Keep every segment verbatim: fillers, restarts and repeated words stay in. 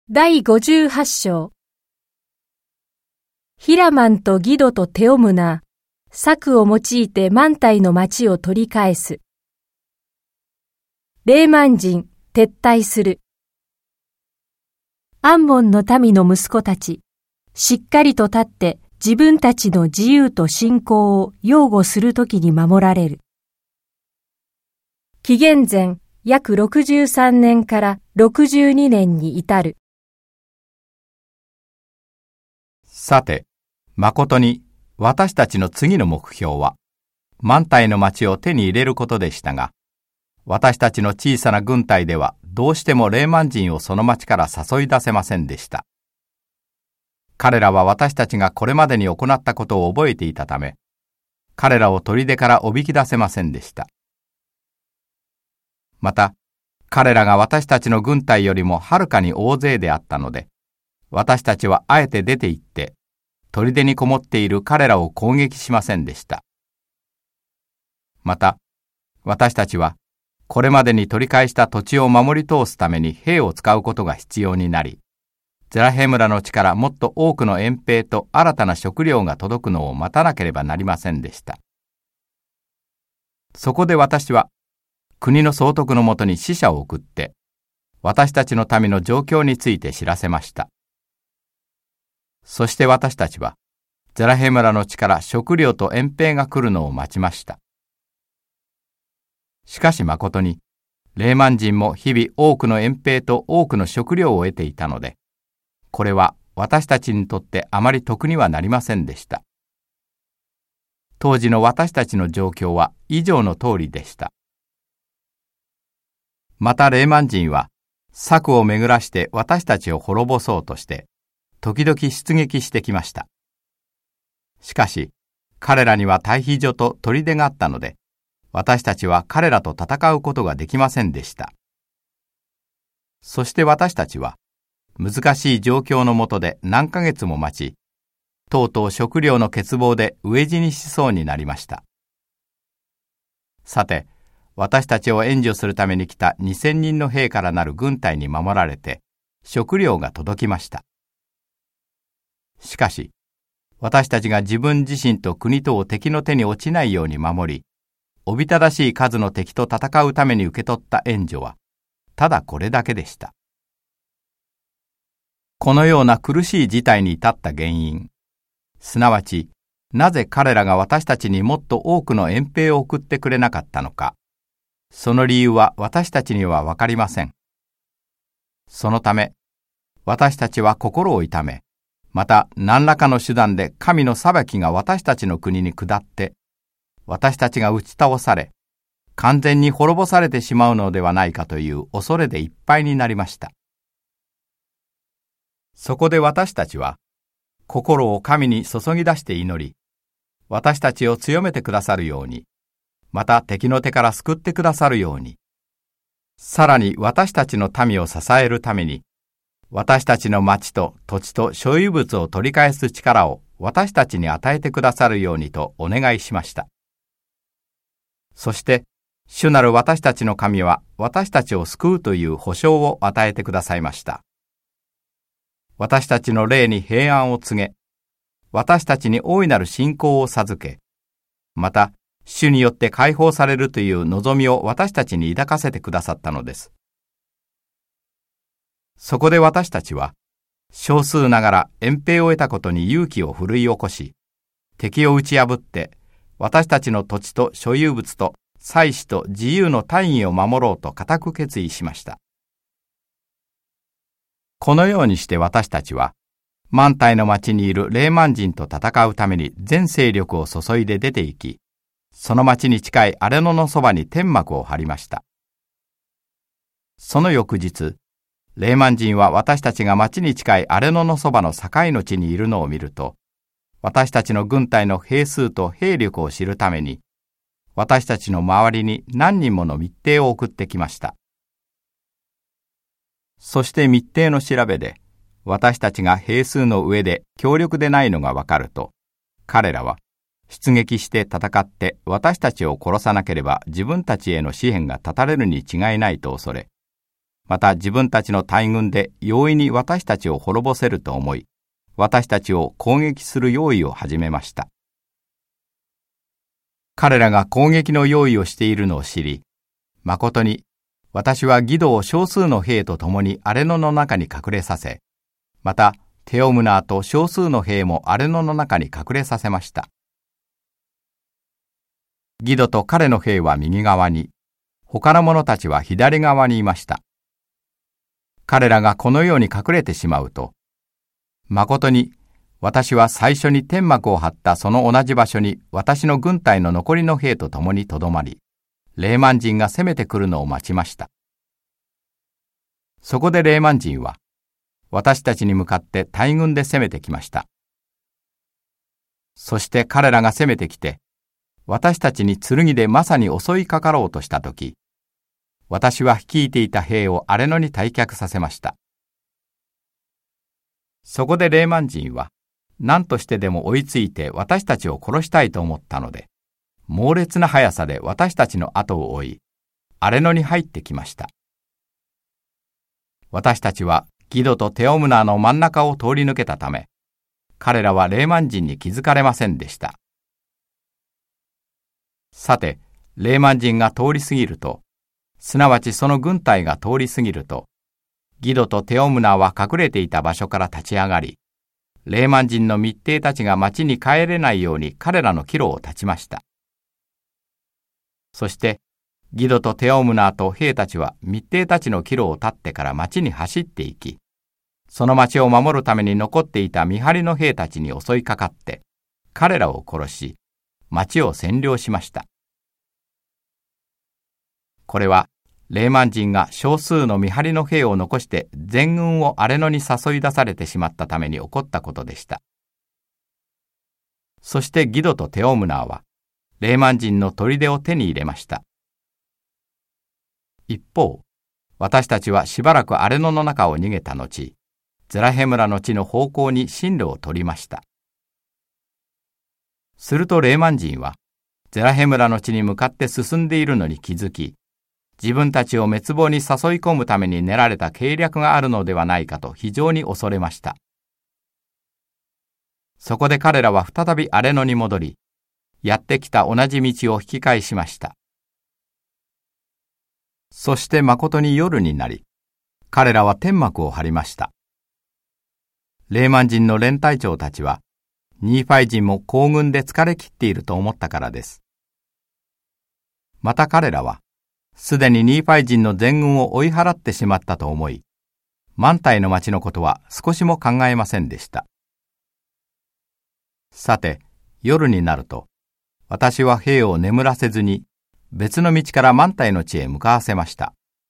第五十八章。ヒラマンとギドとテオムナ、策を用いてマンタイの町を取り返す。レーマン人、撤退する。アンモンの民の息子たち、しっかりと立って自分たちの自由と信仰を擁護するときに守られる。紀元前約ろくじゅうさんねんからろくじゅうにねんに至る。 さて、誠に私たちの次の目標は、マンタイの町を手に入れることでしたが、私たちの小さな軍隊ではどうしてもレーマン人をその町から誘い出せませんでした。彼らは私たちがこれまでに行ったことを覚えていたため、彼らを砦からおびき出せませんでした。また、彼らが私たちの軍隊よりもはるかに大勢であったので、私たちはあえて出て行って、砦にこもっている彼らを攻撃しませんでした。また、私たちは、これまでに取り返した土地を守り通すために兵を使うことが必要になり、ゼラヘムラの地からもっと多くの援兵と新たな食料が届くのを待たなければなりませんでした。そこで私は、国の総督のもとに使者を送って、私たちの民の状況について知らせました。そして私たちは、ゼラヘムラの地から食料と援兵が来るのを待ちました。しかし誠に、レーマン人も日々多くの援兵と多くの食料を得ていたので、これは私たちにとってあまり得にはなりませんでした。当時の私たちの状況は以上の通りでした。またレーマン人は、策を巡らして私たちを滅ぼそうとして、時々出撃してきました。しかし、彼らには退避所と砦があったので、私たちは彼らと戦うことができませんでした。そして私たちは、難しい状況の下で何ヶ月も待ち、とうとう食料の欠乏で飢え死にしそうになりました。さて、私たちを援助するために来たにせんにんの兵からなる軍隊に守られて、食料が届きました。しかし、私たちが自分自身と国とを敵の手に落ちないように守り、おびただしい数の敵と戦うために受け取った援助は、ただこれだけでした。このような苦しい事態に至った原因、すなわち、なぜ彼らが私たちにもっと多くの援兵を送ってくれなかったのか、その理由は私たちにはわかりません。そのため、私たちは心を痛め、また何らかの手段で神の裁きが私たちの国に下って、私たちが打ち倒され、完全に滅ぼされてしまうのではないかという恐れでいっぱいになりました。そこで私たちは、心を神に注ぎ出して祈り、私たちを強めてくださるように、また敵の手から救ってくださるように、さらに私たちの民を支えるために、私たちの町と土地と所有物を取り返す力を私たちに与えてくださるようにとお願いしました。そして、主なる私たちの神は私たちを救うという保証を与えてくださいました。私たちの霊に平安を告げ、私たちに大いなる信仰を授け、また、主によって解放されるという望みを私たちに抱かせてくださったのです。そこで私たちは、少数ながら援兵を得たことに勇気を奮い起こし、敵を打ち破って、私たちの土地と所有物と祭祀と自由の大義を守ろうと固く決意しました。このようにして私たちは、マンタイの町にいるレーマン人と戦うために全勢力を注いで出て行き、その町に近いアレノのそばに天幕を張りました。その翌日、レーマン人は私たちが町に近いアレノのそばの境の地にいるのを見ると、私たちの軍隊の兵数と兵力を知るために、私たちの周りに何人もの密偵を送ってきました。そして密偵の調べで、私たちが兵数の上で強力でないのがわかると、彼らは出撃して戦って私たちを殺さなければ自分たちへの試練が断たれるに違いないと恐れ、 また自分たちの大軍で容易に私たちを滅ぼせると思い、私たちを攻撃する用意を始めました。彼らが攻撃の用意をしているのを知り、誠に私はギドを少数の兵と共に荒れ野の中に隠れさせ、またテオムナーと少数の兵も荒れ野の中に隠れさせました。ギドと彼の兵は右側に、他の者たちは左側にいました。彼らがこのように隠れてしまうと、誠に私は最初に天幕を張ったその同じ場所に私の軍隊の残りの兵と共にとどまり、レーマン人が攻めてくるのを待ちました。そこでレーマン人は、私たちに向かって大軍で攻めてきました。そして彼らが攻めてきて、私たちに剣でまさに襲いかかろうとしたとき、私は率いていた兵を荒れ野に退却させました。そこでレーマン人は、何としてでも追いついて私たちを殺したいと思ったので、猛烈な速さで私たちの後を追い、荒れ野に入ってきました。私たちはギドとテオムナーの真ん中を通り抜けたため、彼らはレーマン人に気づかれませんでした。さて、レーマン人が通り過ぎると、すなわちその軍隊が通り過ぎると、ギドとテオムナーは隠れていた場所から立ち上がり、レーマン人の密偵たちが町に帰れないように彼らの帰路を断ちました。そして、ギドとテオムナーと兵たちは密偵たちの帰路を断ってから町に走っていき、その町を守るために残っていた見張りの兵たちに襲いかかって、彼らを殺し、町を占領しました。これは、レーマン人が少数の見張りの兵を残して全軍を荒れ野に誘い出されてしまったために起こったことでした。そしてギドとテオムナーは、レーマン人の砦を手に入れました。一方、私たちはしばらく荒れ野の中を逃げた後、ゼラヘ村の地の方向に進路を取りました。するとレーマン人は、ゼラヘ村の地に向かって進んでいるのに気づき、自分たちを滅亡に誘い込むために練られた計略があるのではないかと非常に恐れました。そこで彼らは再び荒れ野に戻り、やってきた同じ道を引き返しました。そして誠に夜になり、彼らは天幕を張りました。レーマン人の連隊長たちは、ニーファイ人も行軍で疲れ切っていると思ったからです。また彼らは、すでにニーファイ人の全軍を追い払ってしまったと思い、マンタイの町のことは少しも考えませんでした。さて、夜になると、私は兵を眠らせずに、別の道からマンタイの地へ向かわせました。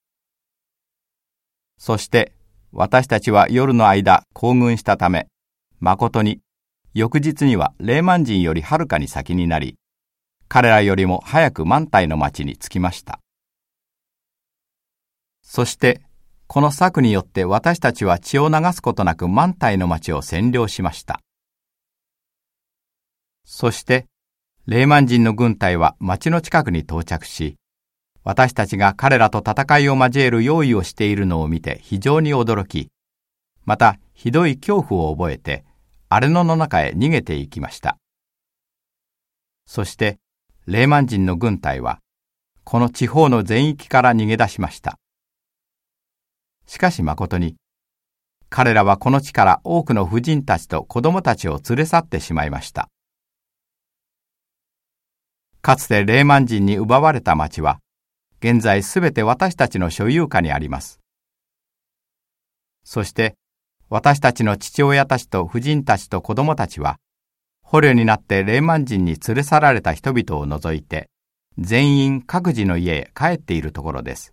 そして、私たちは夜の間行軍したため、誠に、翌日にはレーマン人よりはるかに先になり、彼らよりも早くマンタイの町に着きました。そして、この策によって私たちは血を流すことなくマンタイの町を占領しました。そして、レーマン人の軍隊は町の近くに到着し、私たちが彼らと戦いを交える用意をしているのを見て非常に驚き、またひどい恐怖を覚えて、荒れ野の中へ逃げていきました。そして、レーマン人の軍隊は、この地方の全域から逃げ出しました。しかし誠に、彼らはこの地から多くの婦人たちと子供たちを連れ去ってしまいました。かつてレーマン人に奪われた町は、現在すべて私たちの所有下にあります。そして、私たちの父親たちと婦人たちと子供たちは、捕虜になってレーマン人に連れ去られた人々を除いて、全員各自の家へ帰っているところです。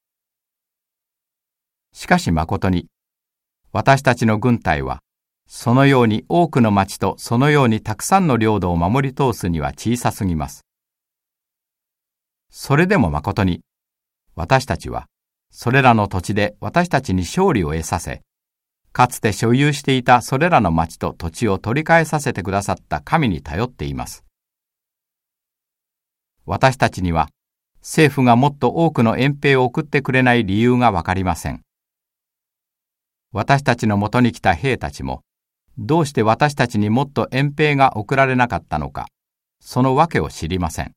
しかし誠に、私たちの軍隊は、そのように多くの町とそのようにたくさんの領土を守り通すには小さすぎます。それでも誠に、私たちは、それらの土地で私たちに勝利を得させ、かつて所有していたそれらの町と土地を取り返させてくださった神に頼っています。私たちには、 政府がもっと多くの援兵を送ってくれない理由がわかりません。私たちのもとに来た兵たちも、どうして私たちにもっと援兵が送られなかったのか、そのわけを知りません。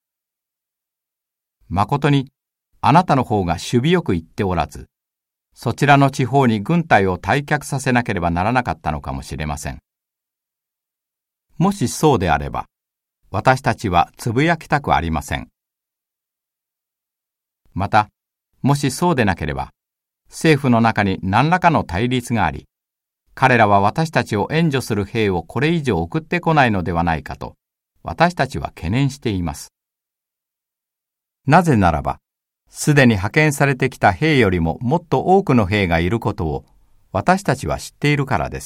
まことに、あなたの方が守備よく言っておらず、そちらの地方に軍隊を退却させなければならなかったのかもしれません。もしそうであれば、私たちはつぶやきたくありません。また、もしそうでなければ、政府の中に何らかの対立があり、彼らは私たちを援助する兵をこれ以上送ってこないのではないかと、私たちは懸念しています。なぜならば、すでに派遣されてきた兵よりももっと多くの兵がいることを私たちは知っているからです。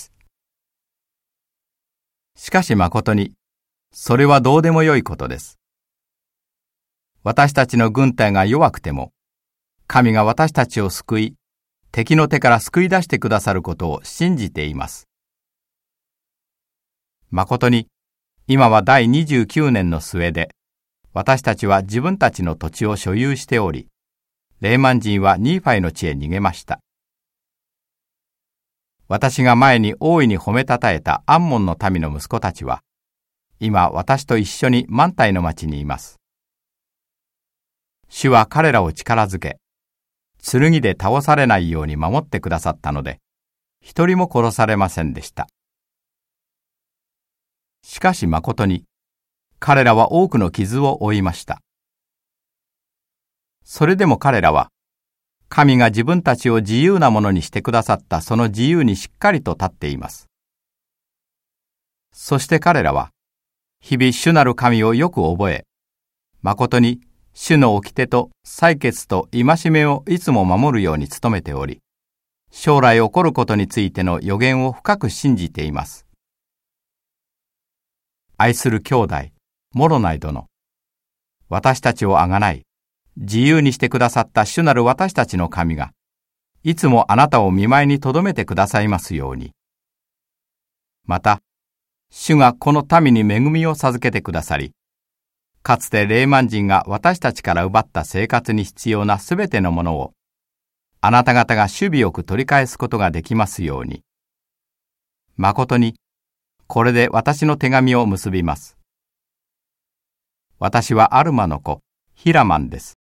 しかし誠に、それはどうでもよいことです。私たちの軍隊が弱くても、神が私たちを救い、敵の手から救い出してくださることを信じています。誠に、今は第にじゅうきゅうねんの末で、私たちは自分たちの土地を所有しており、レーマン人はニーファイの地へ逃げました。私が前に大いに褒めたたえたアンモンの民の息子たちは、今私と一緒にマンタイの町にいます。主は彼らを力づけ、剣で倒されないように守ってくださったので、一人も殺されませんでした。しかし誠に、彼らは多くの傷を負いました。それでも彼らは、神が自分たちを自由なものにしてくださったその自由にしっかりと立っています。そして彼らは、日々主なる神をよく覚え、誠に主の掟と裁決と戒めをいつも守るように努めており、将来起こることについての予言を深く信じています。愛する兄弟、モロナイ殿、私たちをあがない、自由にしてくださった主なる私たちの神が、いつもあなたを見舞いに留めてくださいますように。また、主がこの民に恵みを授けてくださり、かつてレーマン人が私たちから奪った生活に必要なすべてのものを、あなた方が守備よく取り返すことができますように。誠に、これで私の手紙を結びます。私はアルマの子、ヒラマンです。